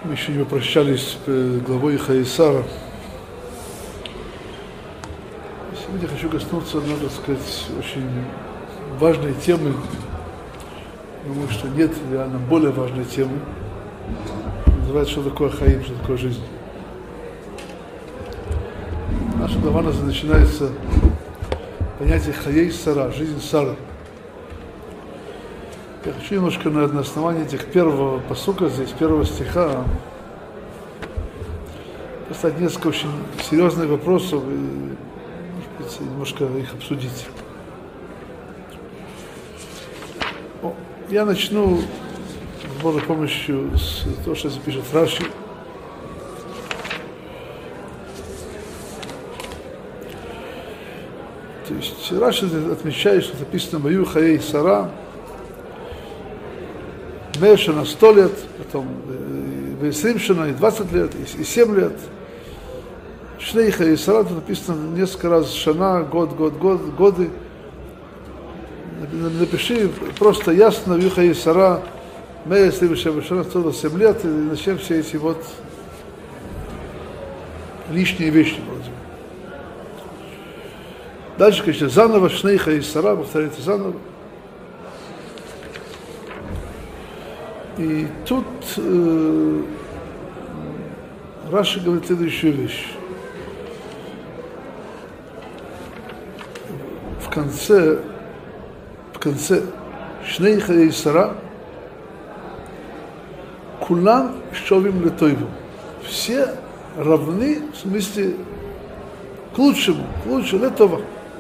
Мы еще не попрощались с главой Хаисара. Сегодня хочу коснуться, надо сказать, очень важной темы. Думаю, что нет реально более важной темы. Называется, что такое хаим, что такое жизнь. Наша глава начинается понятие хаей сара, жизнь Сары. Я хочу немножко на основании этих первого пасука, здесь первого стиха, поставить несколько очень серьезных вопросов и, может быть, немножко их обсудить. Я начну с Божьей помощью с того, что здесь пишет Раши. То есть Раши отмечает, что написано «Ваю хаей сара», Мешана 100 лет, потом 20 шана, и 20 лет, и 7 лет. Шнейха и Сара, тут написано несколько раз шана, годы. Напиши просто ясно, Виха и Сара, Мея, следующая шана, 107 лет, и начнем все эти вот лишние вещи вроде. Дальше, конечно, заново, Шнейха и Сара, повторяется заново. И тут Раши говорит следующую вещь. В конце Шнейха и Сара Кулам шовим летойву. Все равны, в смысле, к лучшему, летова.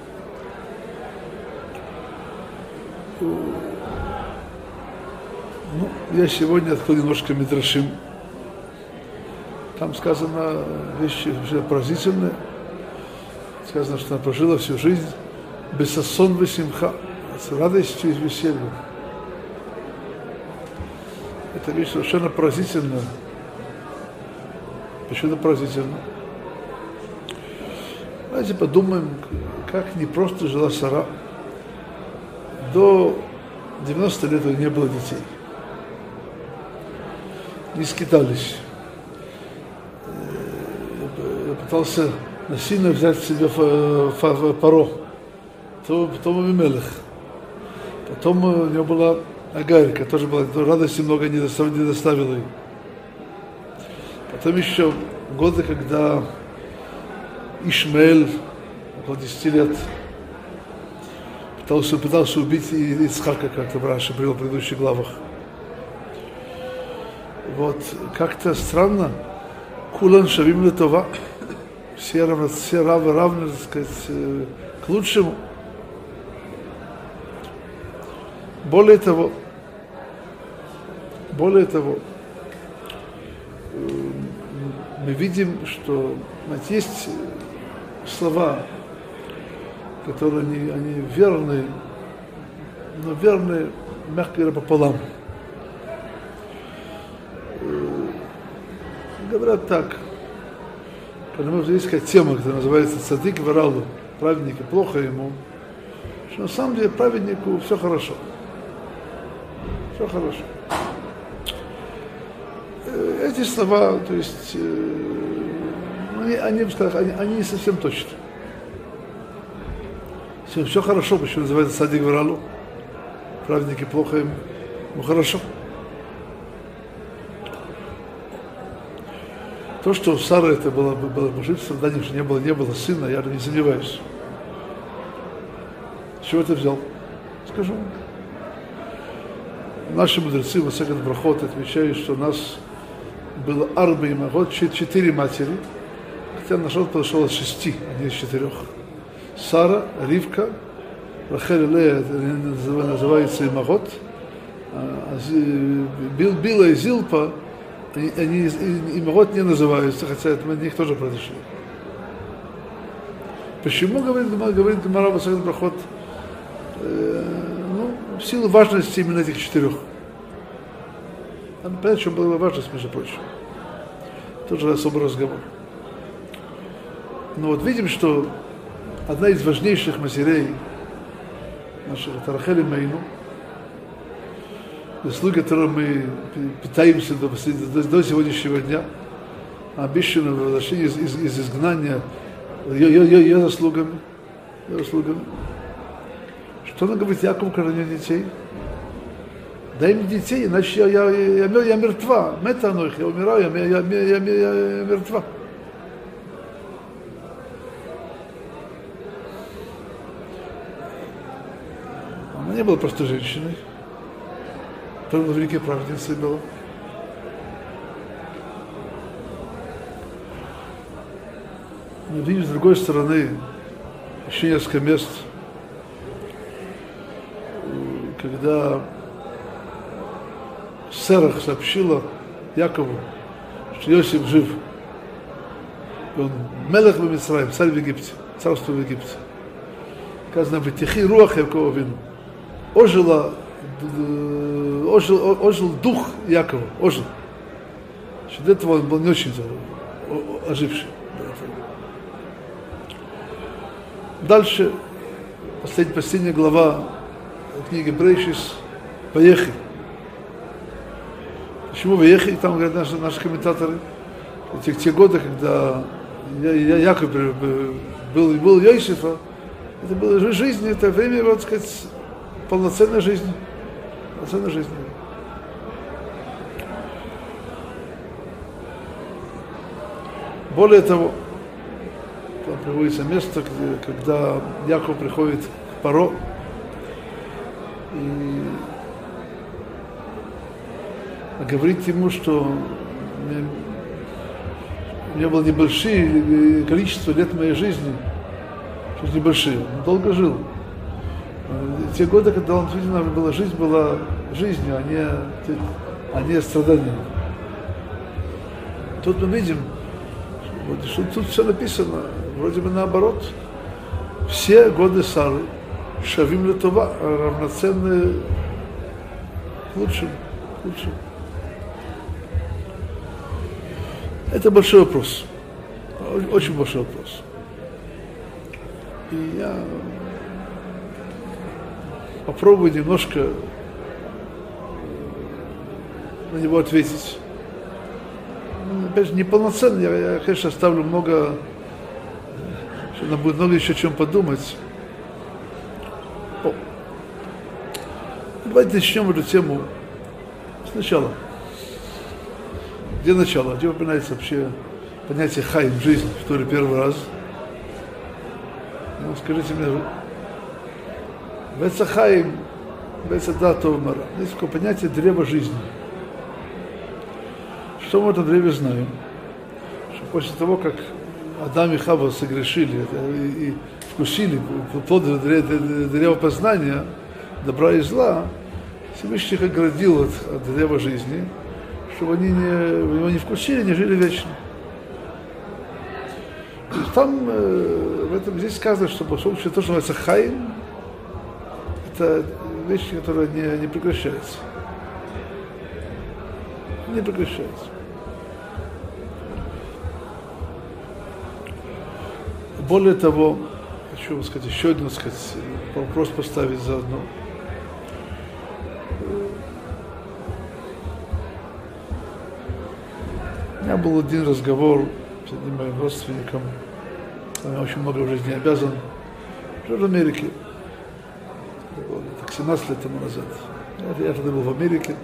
Я сегодня открыл немножко Мидрашим. Там сказано вещи поразительные. Сказано, что она прожила всю жизнь бесасон весимха, с радостью и весельем. Это вещь совершенно поразительная. Почему поразительно? Давайте подумаем, как непросто жила Сара. До 90 лет у нее не было детей. Не скитались. Я пытался насильно взять себе Паро, потом Авимелех, потом у него была Агарь, которая тоже была, радости много не доставила ей. Потом еще годы, когда Ишмаэль, около 10 лет, пытался убить Ицхака, как в Раши привел в предыдущих главах. Вот, как-то странно, кулан шавим летова, все равны, так сказать, к лучшему. Более того, мы видим, что есть слова, которые они верны, но верны, мягко говоря, пополам. Говорят так, потому что есть такая тема, которая называется «Цадик варалу», праведник и плохо ему, что на самом деле праведнику все хорошо. Все хорошо. Эти слова, то есть, они не совсем точны. Все хорошо, почему называется «Цадик варалу», праведник и плохо ему, ну хорошо. То, что у Сары это было божественное создание, что не было сына, я не сомневаюсь. С чего ты взял? Скажу. Наши мудрецы в Масехет Брахот отмечают, что у нас было арба и магот, 4 матери, хотя наш род подошел от 6, а не из 4. Сара, Ривка, Рахель и Лея, называется имагот, Била и Зилпа, они имагот не называются, хотя от них тоже произошли. Почему, говорит Гемара в Масехет Брахот, в силу важности именно этих 4. Надо понять, в чем была важность, между прочим. Тоже особый разговор. Но вот видим, что одна из важнейших матерей наших, это Рахель Имейну, заслуги, которые мы питаемся до сегодняшнего дня, обещанное возвращение из изгнания ее заслугами. Что она говорит Якову, когда нет детей? Дай мне детей, иначе я мертва. Мета анохи, я умираю, я мертва. Она не была просто женщиной. Тоже была великой праведницей была. Мы видим с другой стороны еще несколько мест, когда Серах сообщила Якову, что Иосиф жив. И он мелех в Мицраим, царь в Египте, царство в Египте. Сказано, вытихи руах Якова вину. Ожил дух Якова, ожил. До этого он был не очень оживший. Дальше, последняя глава книги Брейшис, Ваехи. Почему Ваехи, там говорят наши комментаторы, те годы, когда Яков был Иосифа, это была жизнь, это время, вот сказать, полноценной жизни. Более того, там приводится место, когда Яков приходит к Паро, и говорит ему, что у меня было небольшие количество лет моей жизни, чуть небольшие, он долго жил. Те годы, когда он видел, была жизнью, а не страданием. Тут мы видим, что тут все написано, вроде бы наоборот. Все годы Сары шавим летова, равноценные к лучшим. Это большой вопрос. Очень большой вопрос. И я попробую немножко на него ответить. Опять же, неполноценно, я, конечно, оставлю много, что нам будет много еще о чем подумать. Давайте начнем эту тему сначала. Где начало? Где упоминается вообще понятие хайм, жизнь, в Торе первый раз? Ну, скажите мне, Вецахайм, Вецадатовмара. Есть такое понятие древа жизни. Что мы в этом древе знаем? Что после того, как Адам и Хава согрешили и вкусили плод древа познания, добра и зла, Всевышний их оградил от древа жизни, чтобы они его не вкусили, не жили вечно. И там, в этом здесь сказано, что то, что называется хайм, это вещи, которые не прекращаются. Не прекращаются. Более того, хочу сказать еще один, вопрос поставить заодно. У меня был один разговор с одним моим родственником, я очень много в жизни обязан, в Америке. Так 17 лет тому назад. Я тогда был в Америке.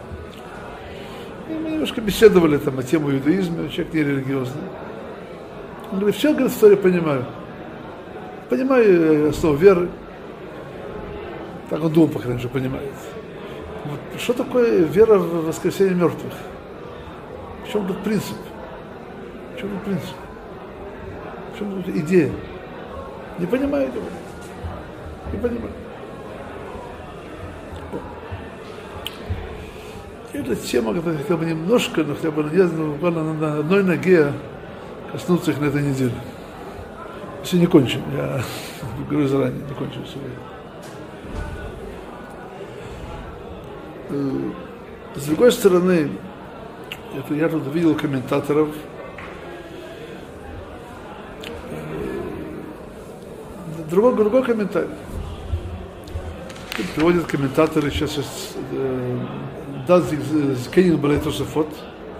И мы немножко беседовали там о тему иудаизма, человек не религиозный. Он говорит, все, говорит, историю понимаю. Понимаю основу веры. Так он думал, по крайней мере, понимает. Вот, что такое вера в воскресение мертвых? В чем тут принцип? В чем тут принцип? В чем тут идея? Не понимаю этого. Не понимаю. Это тема, которая хотя бы немножко, но хотя бы буквально на одной ноге коснуться их на этой неделе. Если не кончим, я говорю заранее, не кончим сегодня. С другой стороны, я тут видел комментаторов, другой комментарий. Приводят комментаторы, сейчас даст Зкейн Балей Тосафот.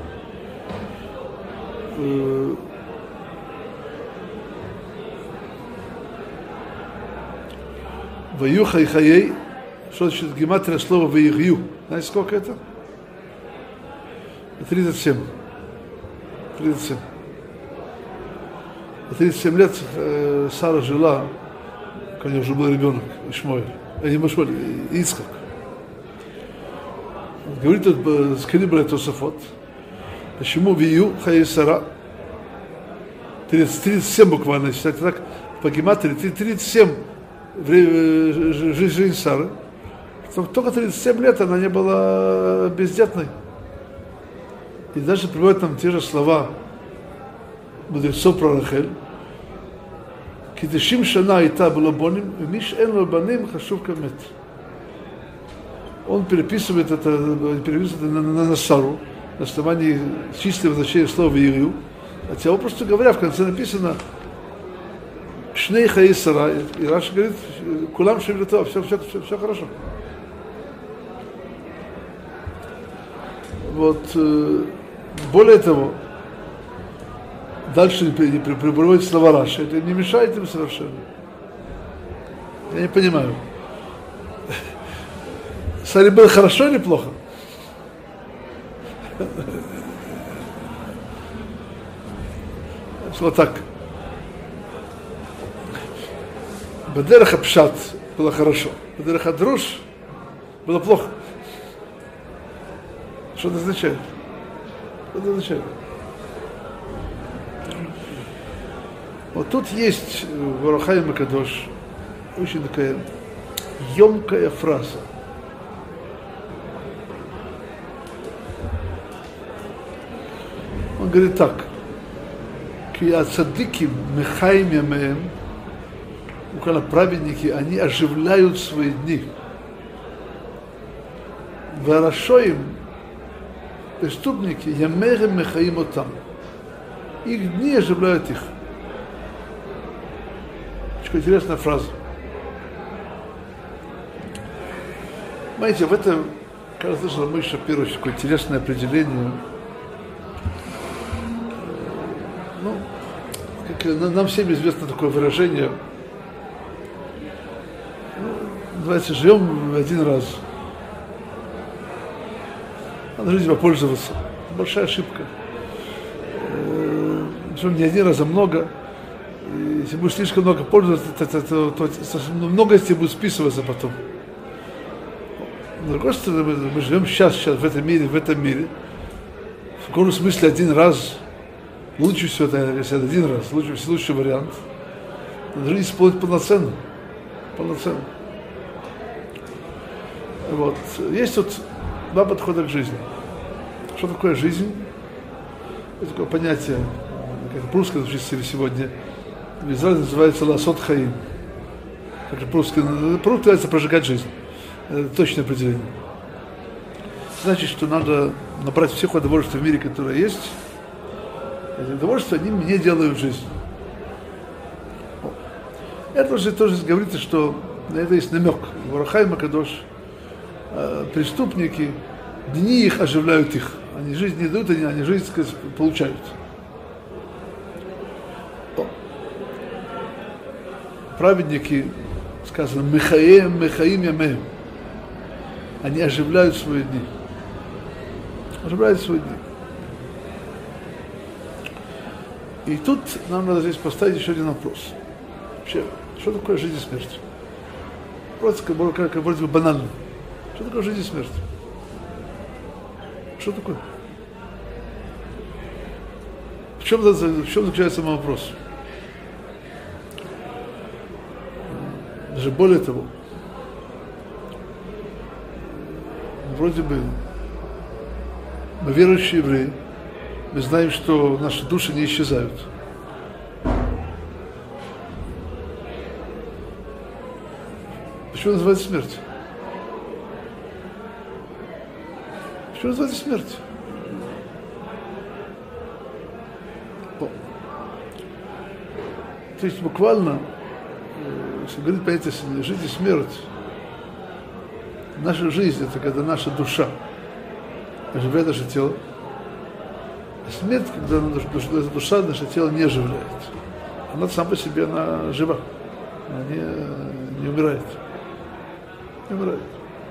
Ваюха и Хаей, что значит гематрия слова Ваигью? Знаете, сколько это? 37. 37. 37 лет Сара жила, когда уже был ребенок, Ишмаэль. Не Ишмаэль, Ицхак. Говорит тут Скрибля Тосафот. Почему Вию Хаей Сара? 37 буквально, считайте так, по гематрии 37 жизнь Сары. Только 37 лет она не была бездетной. И даже приводят нам те же слова мудрецов про Рахель. Китешим шана ита было боним, миш эн ло баним хашув камет. Он переписывает это на Сару, на основании чистого значения слова Ирию. Хотя, просто говоря, в конце написано Шней Хаей Сара. И Раши говорит, кулам шевлето, все хорошо. Вот, более того, дальше приводит слова Раши. Это не мешает им совершенно. Я не понимаю. Саре было хорошо или плохо? Вот так. Бадераха Пшат было хорошо. Бадераха Друш было плохо. Что это означает? Что это означает? Вот тут есть в Оhr HaChaim HaKadosh очень такая емкая фраза. Он говорит так. Ки ацадиким мехаим ямеем, у праведники, они оживляют свои дни. Варашоим, преступники, ямерем мехаим отам. Их дни оживляют их. Очень интересная фраза. Знаете, в этом, кажется, что Мой Шапиро такое интересное определение. Ну, как, нам всем известно такое выражение. Давайте живем один раз. Надо жизнью попользоваться. Большая ошибка. Живем не один раз, а много. И если будешь слишком много пользоваться, то многое будет списываться потом. С другой стороны, мы живем сейчас в этом мире. В каком смысле один раз. Лучше всего, если это один раз, лучший вариант. Надо жизнь исполнить полноценно. Вот. Есть вот два подхода к жизни. Что такое жизнь? Это такое понятие, как по-русски звучит сегодня. В Израиле называется ласот хаим. Как по-русски называется прожигать жизнь. Это точное определение. Значит, что надо набрать всех удовольствий в мире, которые есть. Эти удовольствия, они мне делают жизнь. Это уже тоже говорится, что на это есть намек. В Оhr HaChaim HaKadosh преступники, дни их оживляют их. Они жизнь не дают, они жизнь, сказать, получают. Праведники, сказано, мехаим ямеем. Они оживляют свои дни. И тут нам надо здесь поставить еще один вопрос. Вообще, что такое жизнь и смерть? Просто как вроде бы банально. Что такое жизнь и смерть? Что такое? В чем заключается мой вопрос? Даже более того, вроде бы мы верующие евреи, мы знаем, что наши души не исчезают. Почему называется смерть? Почему называется смерть? То есть буквально, если говорить понятие жизнь и смерть, Наша жизнь – это когда наша душа оживляет наше тело, а смерть, когда душа наше тело не оживляет. Она сама по себе, она жива, она не умирает. Не умирает.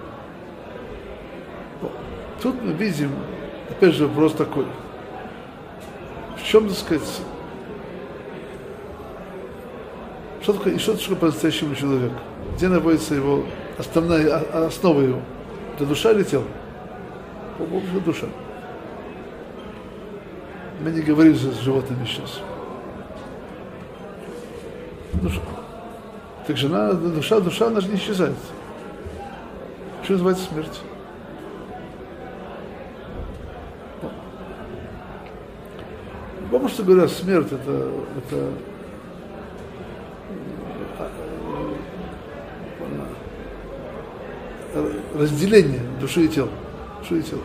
Тут мы видим, опять же, вопрос такой. В чем, так сказать, что такое по-настоящему человек? Где находится его основа его? Это душа или тело? По-моему, душа. Мы не говорим с животными сейчас. Душа. Так же душа, она же не исчезает. Что называется смерть? Потому что говорят, смерть это разделение души и тела. Души и тела.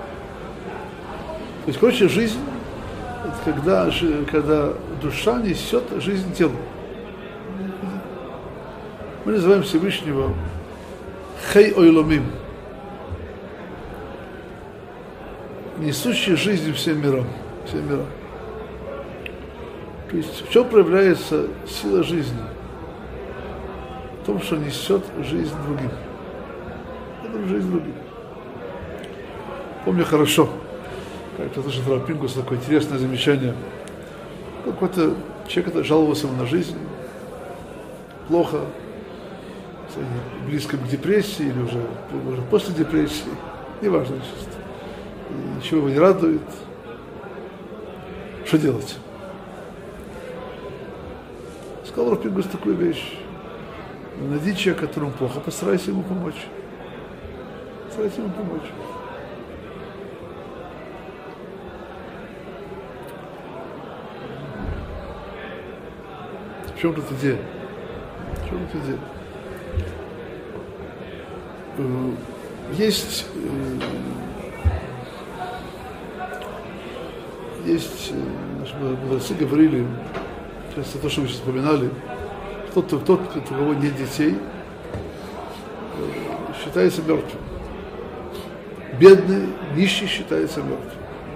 То есть, короче, жизнь это когда душа несет жизнь телу. Мы называем Всевышнего Хей Ойломим, несущий жизнь всем мирам. То есть в чем проявляется сила жизни? В том, что несет жизнь другим. Это жизнь другим. Помню хорошо, как-то слышал Рав Пинкус такое интересное замечание. Какой-то человек жаловался ему на жизнь, плохо, близко к депрессии или уже после депрессии, неважно, ничего его не радует. Что делать? Сказал Рав Пинкус такую вещь. Найди человека, которому плохо, постарайся ему помочь. Постарайся ему помочь. В чем тут идея? В чем тут идея? Есть, наши мудрецы говорили, часто то, что вы сейчас вспоминали, тот, у кого нет детей, считается мертвым. Бедный, нищий считается мертвым.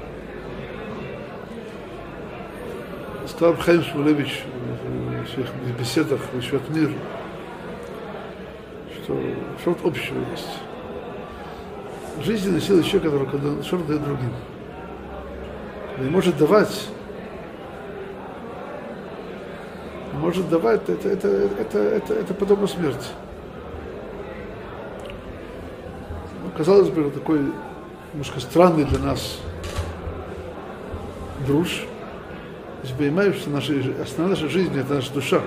Сказал Хаим Шмулевич в своих беседах «Вещет мир», что что-то общего есть. Жизненная сила человека, который что-то дает другим. Не может давать, это подобно смерти. Ну, казалось бы, такой немножко странный для нас друж. Если понимаешь, что основная наша жизнь – это наша душа.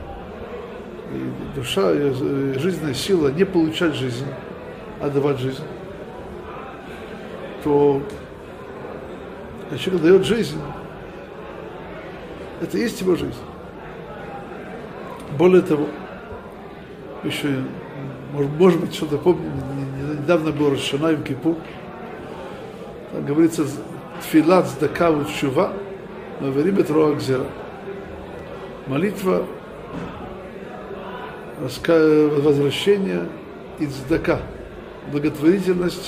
И душа, жизненная сила не получать жизнь, а давать жизнь. То когда человек дает жизнь, это и есть его жизнь. Более того, еще, может быть, что-то помню, недавно был Рош ха-Шана Йом Кипур, там говорится «Тфилат цдака утшува маверим эт роа гзера». Молитва, возвращение и цдака, благотворительность,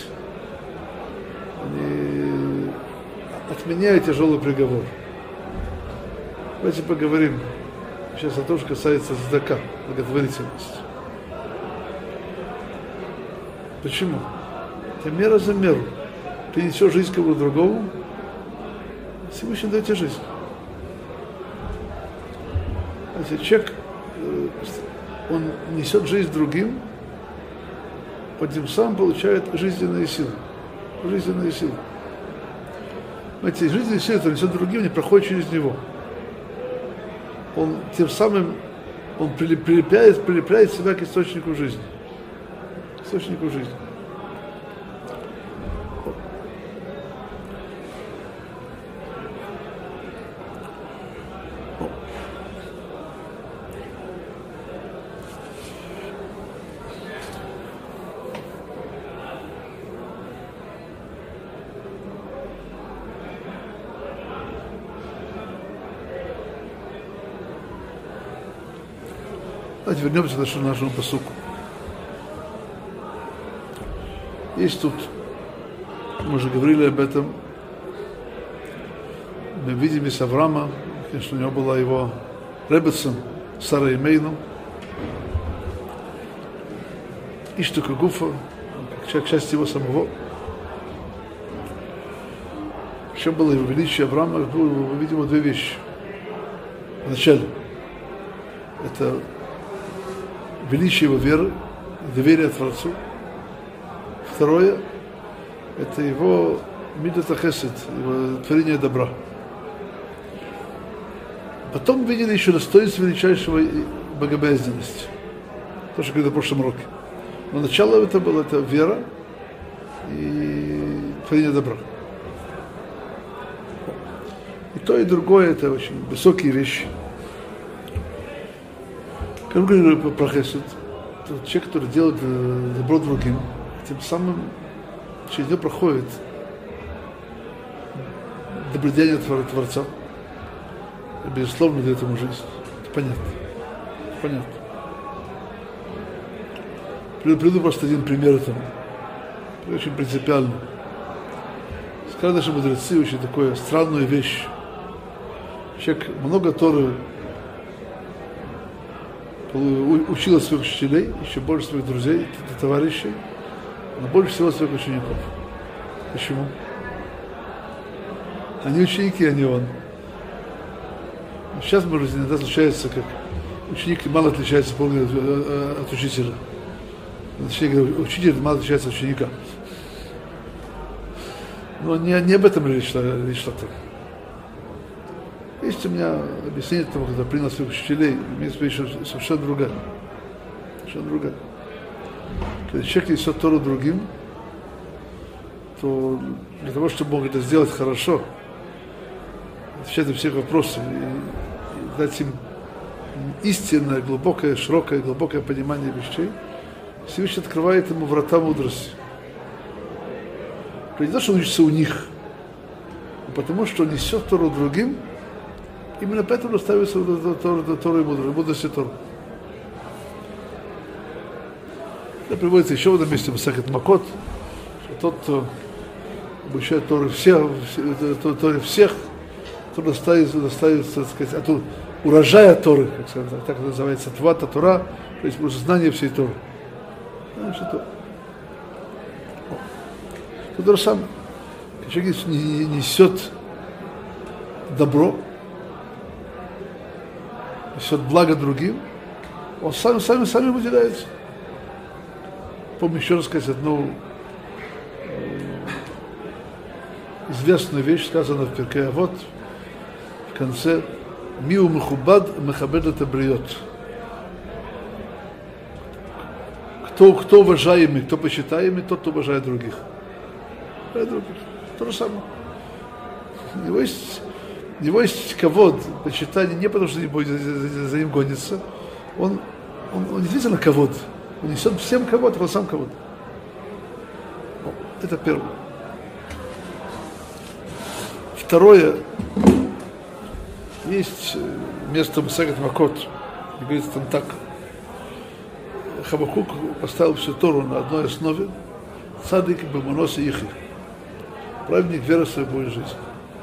отменяет тяжелый приговор. Давайте поговорим сейчас о том, что касается цдака, благотворительности. Почему? Это мера за меру. Ты несешь жизнь кому-то другому, Всевышний дает тебе жизнь. Если человек, он несет жизнь другим, он тем самым получает жизненные силы. Жизненные силы. Эти жизненные силы, которые несет другим, не проходят через него. Он тем самым прилепляет себя к источнику жизни. Источнику жизни. Давайте вернемся к нашему пасуку. Есть тут, мы уже говорили об этом, мы видим из Авраама, конечно, у него была его ребецин, Сара Имейну, Иштука Гуфа, как часть его самого. Еще было его величие Авраама, мы видим две вещи. Вначале, это величие его веры, доверие Творцу. Второе, это его мидат хесед, его творение добра. Потом видели еще достоинство величайшего богобоязненности. То, что говорили в прошлом уроке. Но начало это было это вера и творение добра. И то, и другое это очень высокие вещи. Как мы говорили про хесед, это человек, который делает добро другим, тем самым через него проходит добродеяние Творца. И, безусловно, дает ему жизнь. Это понятно. Это понятно. Приведу просто один пример этому. Очень принципиально. Сказали наши мудрецы очень такую странную вещь. Человек много Торы учил своих учителей, еще больше своих друзей, товарищей, но больше всего своих учеников. Почему? Они ученики, а не он. Сейчас, может, иногда случается, как ученик мало отличается от учителя. Точнее, учитель мало отличается от ученика. Но не об этом речь шла. Есть у меня объяснение того, когда принял своих учителей, имеется в виду совершенно другая. Совершенно другая. Когда человек несет Тору другим, то для того, чтобы мог это сделать хорошо, отвечать на все вопросы и дать им истинное, глубокое, широкое, глубокое понимание вещей, Всевышний открывает ему врата мудрости. Не то, что он учится у них, а потому что он несет Тору другим, именно поэтому доставится Тору и мудрости Тору. Это приводится еще в одном месте, Масехет Макот, что тот, кто обучает Тору всех, кто доставится, так сказать, от урожая Торы, как сказать, так называется, Твата Тора, то есть знание всей Торы. То же самое. Человек несет добро, несет благо другим, он сами выделяется. Помню еще раз сказать одну известную вещь, сказанную в Перкей Авот, в конце «Миу мехубад мехабед это бриот». Кто уважаемый, кто почитаемый, тот, кто уважает других. То же самое. У него есть кавод, почитание, не потому что не будет за ним гониться. Он действительно кавод. Он несет всем кавод, он сам кавод. Это первое. Второе. Есть место Масехет Макот, говорится там так. Хабакук поставил всю Тору на одной основе. Цадик бемунос и ихи. Праведник вера в свою Божью жизнь.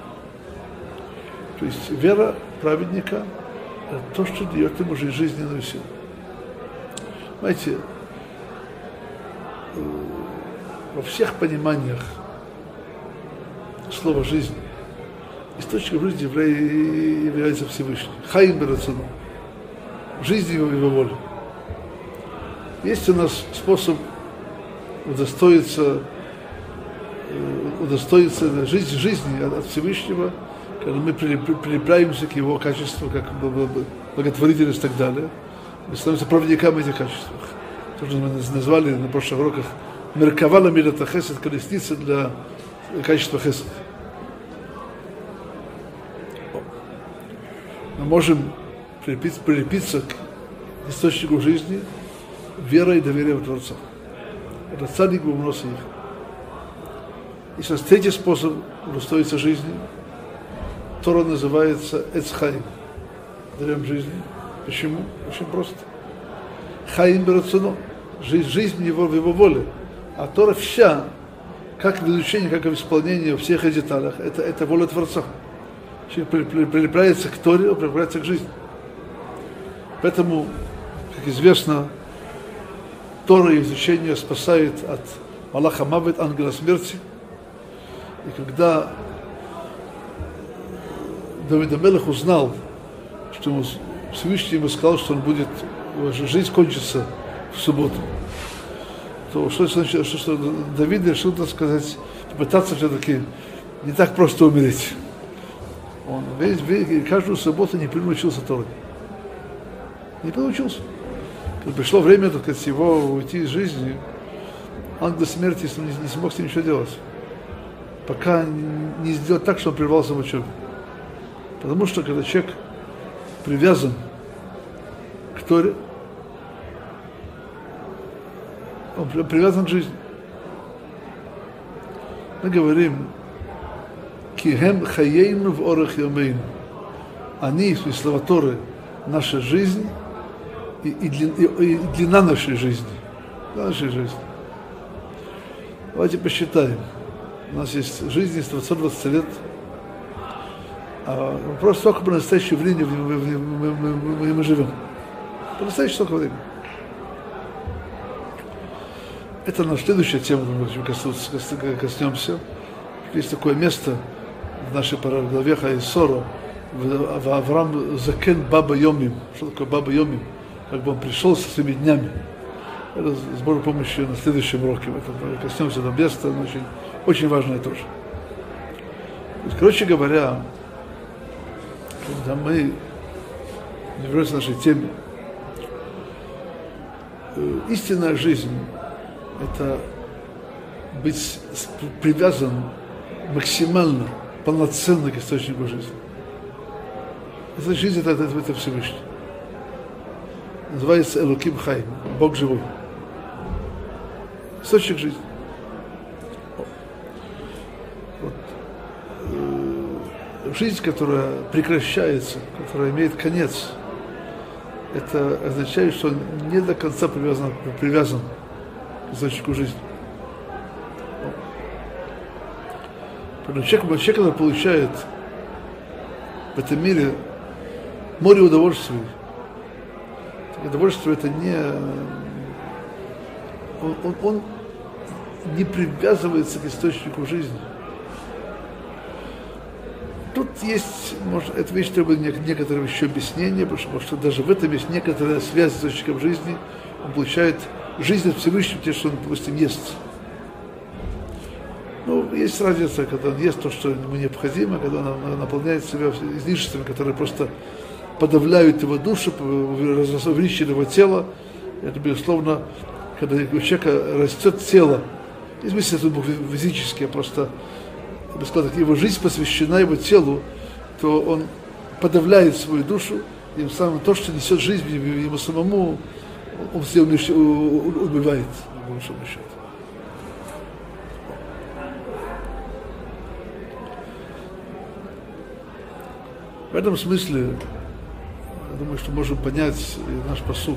То есть вера праведника – это то, что дает ему жизненную силу. Знаете, во всех пониманиях слова «жизнь» источником жизни является Всевышний. Хаим берацуну. Жизнь его воли. Есть у нас способ удостоиться жизни от Всевышнего, когда мы прилепляемся к его качеству, как благотворительность и так далее. Мы становимся проводниками этих качеств. То, что мы назвали на прошлых уроках «Меркавала мидата хесед», колесница для качества хесед. Мы можем прилепиться к источнику жизни верой и доверием в Творца. Это цадик бемунос и ихи. Есть у нас третий способ удостоиться жизни. Тора называется Эц Хаим. Деревом жизни. Почему? Очень просто. Хаим берацуно. Жизнь в его воле. А Тора вся, как в изучении, как и в исполнении во всех этих деталях, это воля Творца. Человек прилепляется к Торе, он прилепляется к жизни. Поэтому, как известно, Тора и изучение спасает от Малаха Мавет, ангела смерти. И когда Давид ха-Мелех узнал, что Всевышний ему сказал, что жизнь кончится в субботу, то что Давид решил, так сказать, попытаться все-таки не так просто умереть. Он каждую субботу не приучился Торе. Не приучился. Когда пришло время, так сказать, его уйти из жизни, ангел смерти не смог с ним ничего делать. Пока не сделать так, что он прервался в учебе. Потому что когда человек привязан к Торе, он привязан к жизни. Мы говорим, кихем хаейну в орах ямейну. Они, в слова Торы, наша жизнь и длина нашей жизни. Нашей жизни. Давайте посчитаем. У нас есть жизнь 120 лет. А вопрос, сколько по настоящее время мы живем. По настоящее столько времени. Это наша следующая тема, мы коснемся. Есть такое место в нашей главе Хаисора, в Авраам Закен Баба Йомим. Что такое Баба Йомим? Как бы он пришел со своими днями. Это с Божьей помощью на следующем уроке. Мы коснемся этого места, оно очень важное тоже. Короче говоря, когда мы вернемся к нашей теме, истинная жизнь – это быть привязан максимально, полноценно к источнику жизни. Эта жизнь – это Всевышний. Называется Элоким Хай, Бог живой. Источник жизни. Вот. Жизнь, которая прекращается, которая имеет конец, это означает, что он не до конца привязан к источнику жизни. Поэтому человек, который получает в этом мире море удовольствий, удовольствие это не... Он не привязывается к источнику жизни. Тут есть, может, эта вещь требует некоторого еще объяснения, потому что даже в этом есть некоторая связь с источником жизни. Он получает жизнь от Всевышнего, те, что он, допустим, ест. Ну, есть разница, когда он ест то, что ему необходимо, когда он наполняет себя излишествами, которые просто подавляют его душу, увеличивают его тело. Это, безусловно, когда у человека растет тело, не в смысле физически, а просто, я бы сказал, его жизнь посвящена его телу, то он подавляет свою душу, и тем самым то, что несет жизнь ему самому, он все убивает, по большому счету. В этом смысле, я думаю, что можем понять наш пасук.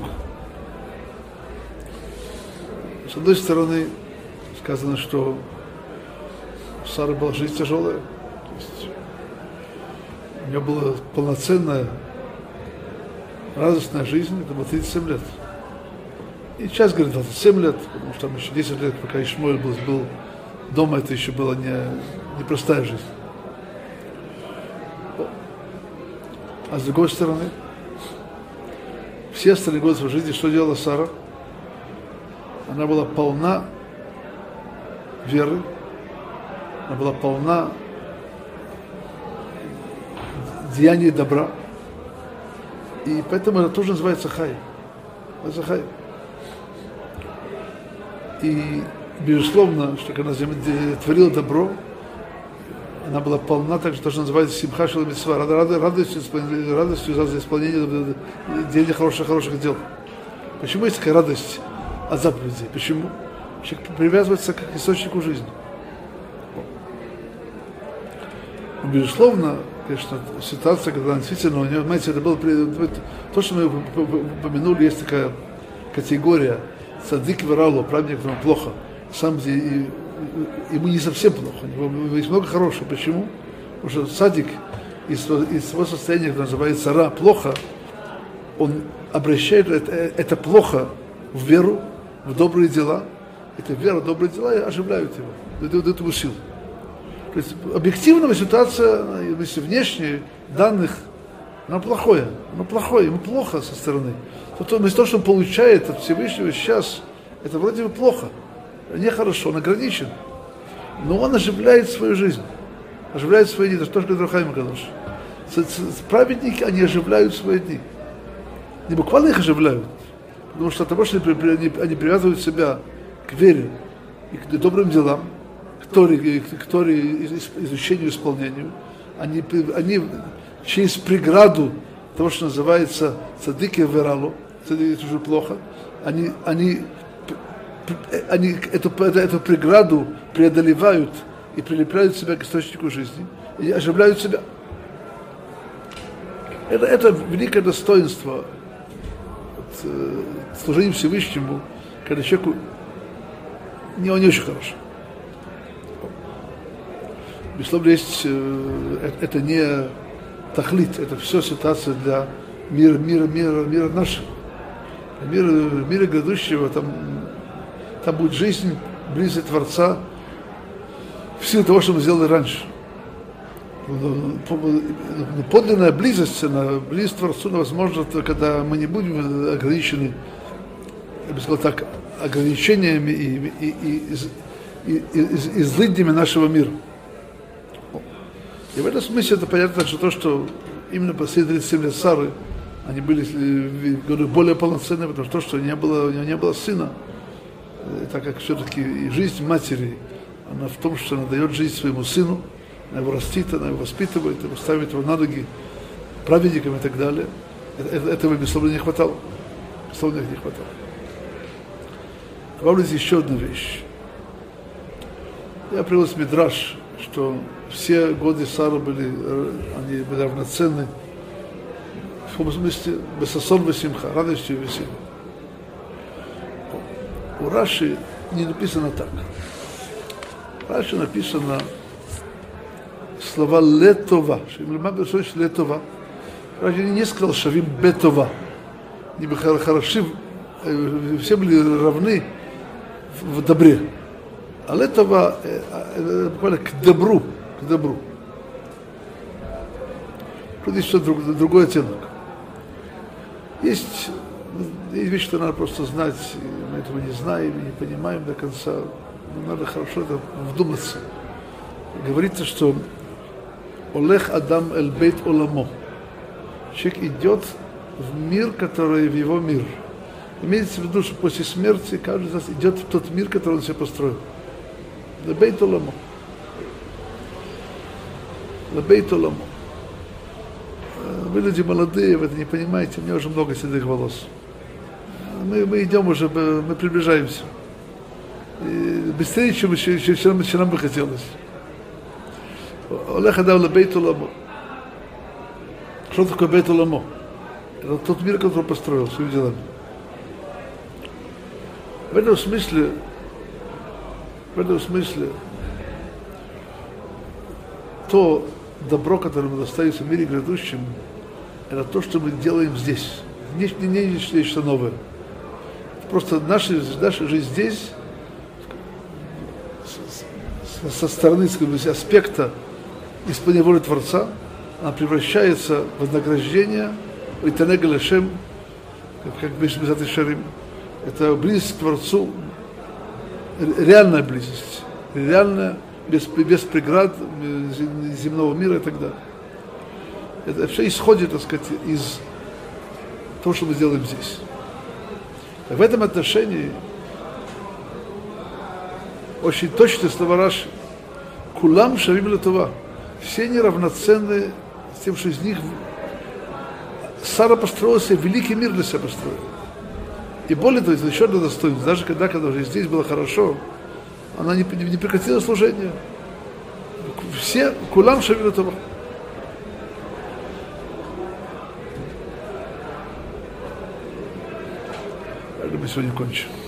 С одной стороны, сказано, что у Сары была жизнь тяжелая. То есть у нее была полноценная, радостная жизнь, это было 37 лет. И сейчас, говорит, 27 лет, потому что там еще 10 лет, пока Ишмаэль был дома, это еще была непростая жизнь. А с другой стороны, все остальные годы своей жизни, что делала Сара? Она была полна веры, она была полна деяний добра. И поэтому это тоже называется хай. Это хай. И, безусловно, что когда она творила добро, она была полна, так что тоже называется симха шел митцва, радостью за исполнение деяний хороших дел. Почему есть такая радость от заповедей? Почему? Человек привязывается к источнику жизни. Безусловно, конечно, ситуация, когда действительно у него, знаете, это было то, что мы упомянули, есть такая категория цадик верало, праведник, которому плохо. сам ему не совсем плохо, у него есть много хорошего. Почему? Потому что садик из своего состояния, которое называется ра, плохо, он обращает это плохо в веру, в добрые дела. Эта вера, добрые дела оживляют его, дают ему силу. То есть объективная ситуация, если внешне данных, она плохое, ему плохо со стороны. То, что он получает от Всевышнего сейчас, это вроде бы плохо, нехорошо, он ограничен. Но он оживляет свою жизнь, оживляет свои дни. Это то, что говорит Рахаим Кадош. Праведники, они оживляют свои дни. Не буквально их оживляют, потому что от того, что они привязывают себя к вере и к добрым делам, к Торе, изучению, исполнению, они через преграду того, что называется цадыки вералу, это уже плохо, они эту преграду преодолевают и прилепляют себя к источнику жизни и оживляют себя. Это великое достоинство служения Всевышнему, когда человеку не очень хорошо. Безусловно, это не тахлит, это все ситуация для мира нашего. Мира грядущего, там будет жизнь близость Творца в силу того, что мы сделали раньше. Подлинная близость, близость к Творцу, возможно, когда мы не будем ограничены, я бы сказал так, ограничениями и злыднями нашего мира. И в этом смысле это понятно, что то, что именно последние 37 лет Сары, они были более полноценные, потому что то, что у нее не было сына, так как все-таки и жизнь матери, она в том, что она дает жизнь своему сыну, она его растит, она его воспитывает, ставит его на ноги праведникам и так далее. Этого, безусловно, не хватало. Безусловно, их не хватало. Добавлю здесь еще одну вещь. Я привел мидраш, что все годы Сары были равноценны в каком смысле бесасон весимха, радостью и весельем. У Раши не написано так. В Раши написано слова летова. Летова. Раши не сказал шавим бетова. Не бы хороши, все были равны в добре. А летова буквально к добру. Тут есть что-то другой оттенок. Есть вещи, что надо просто знать, мы этого не знаем, не понимаем до конца. Но надо хорошо это вдуматься. Говорится, что Олех Адам эль бейт оламо. Человек идет в мир, который в его мир. Имеется в виду, что после смерти каждый из нас идет в тот мир, который он себе построил. Лебейт оламо. Лебейт оламо. Вы люди молодые, вы это не понимаете, у меня уже много седых волос. Мы идем уже, мы приближаемся. И быстрее, чем нам бы хотелось. Олех Адам эль бейт оламо. Что такое бейт оламо? Это тот мир, который он построил своими делами. В этом смысле, то добро, которое мы достаемся в мире грядущем, это то, что мы делаем здесь. Не нечто новое. Просто наша жизнь здесь, со стороны, аспекта исполнения воли Творца, она превращается в вознаграждение, в Итанег Лешем, как Бешбезат и Шарим. Это близость к Творцу, реальная близость, реальная, без преград земного мира и так далее. Это все исходит, так сказать, из того, что мы делаем здесь. В этом отношении очень точные слова Раши. Кулам шавим летова. Все неравноценны с тем, что из них Сара построила себе великий мир для себя построила. И более того, еще одно достоинство. Даже когда уже здесь было хорошо, она не прекратила служение. Все кулам шавим летова. Мы сегодня кончим.